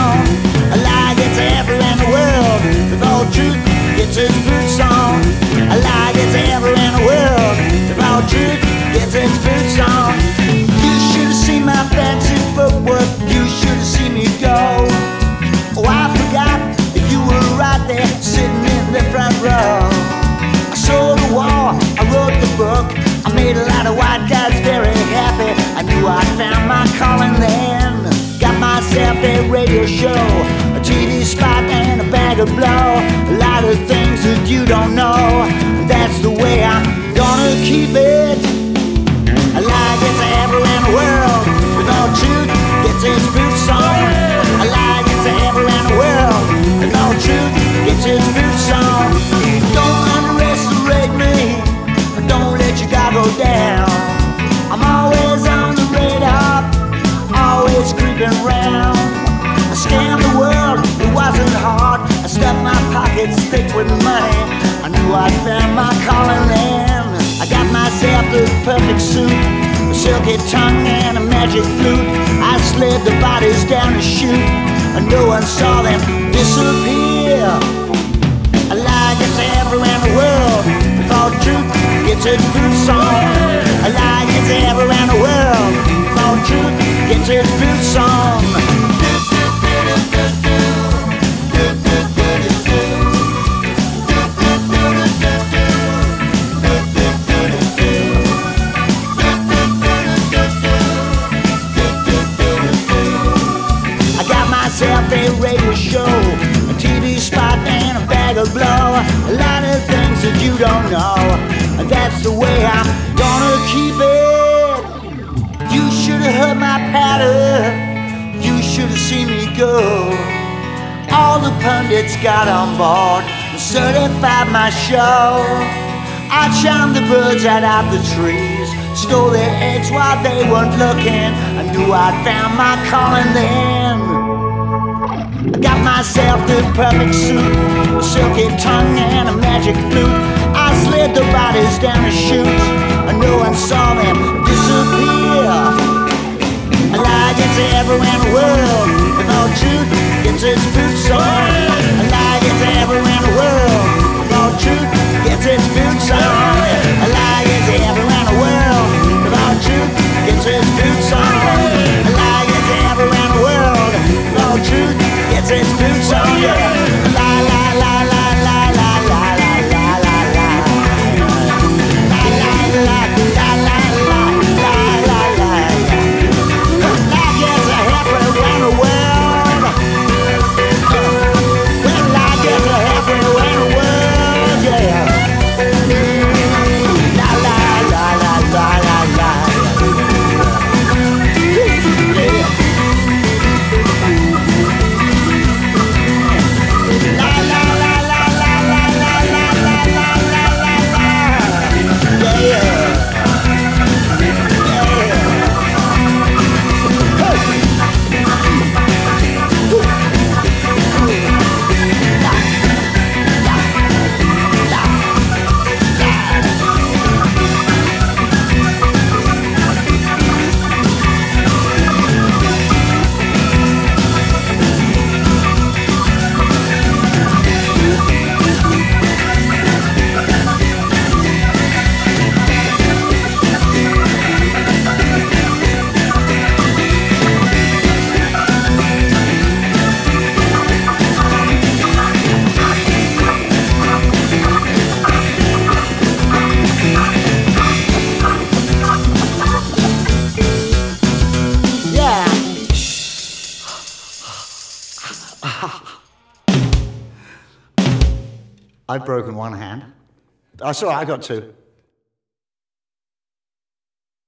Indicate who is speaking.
Speaker 1: on. A lie gets everywhere in the world before truth gets its boots on. A lie gets everywhere in the world before truth gets its boots on. You should have seen my fancy footwork, you should have seen me go. Oh, I forgot that you were right there sitting in the front row. I saw the wall, I wrote the book, I made a lot of white guys very happy. I knew I'd found my calling then. Got myself a radio show, a TV spot and a bag of blow. A lot of things that you don't know, that's the way I'm gonna keep it. A lie gets everywhere in the world, but no truth gets its boots on. A lie gets everywhere in the world, but no truth gets its boots on. Don't underestimate me, don't let your guard go down. I'm always on the radar, always creeping round. I scammed the world, it wasn't hard. I stuffed my pockets thick with money. I knew I'd found my calling then. I got myself the perfect suit, a silky tongue and a magic flute. I slid the bodies down the chute, and no one saw them disappear. A lie gets everywhere in the world before truth gets its boots on. A lie gets everywhere in the world before truth gets its boots on. Myself a radio show, a TV spot and a bag of blow. A lot of things that you don't know, and that's the way I'm gonna keep it. You should have heard my patter, you should have seen me go. All the pundits got on board and certified my show. I charmed the birds right out the trees, stole their eggs while they weren't looking. I knew I'd found my calling then. I got myself the perfect suit, a silky tongue and a magic flute. I slid the bodies down the chute, and no one saw them disappear. A lie gets everywhere in the world, and no truth gets its boots on. A lie gets everywhere in the world, and no truth gets its boots on. A lie gets everywhere in the world, and no truth gets its boots on. A lie gets everywhere in the world, and no truth gets its boots on, yeah. La la la la la la la la la la la. La la la la la la la la la. I guess I halfway around the world. Well, I guess I halfway around the world, yeah. La la la la la la la. Yeah. I've broken one hand. Oh, sorry, I got two.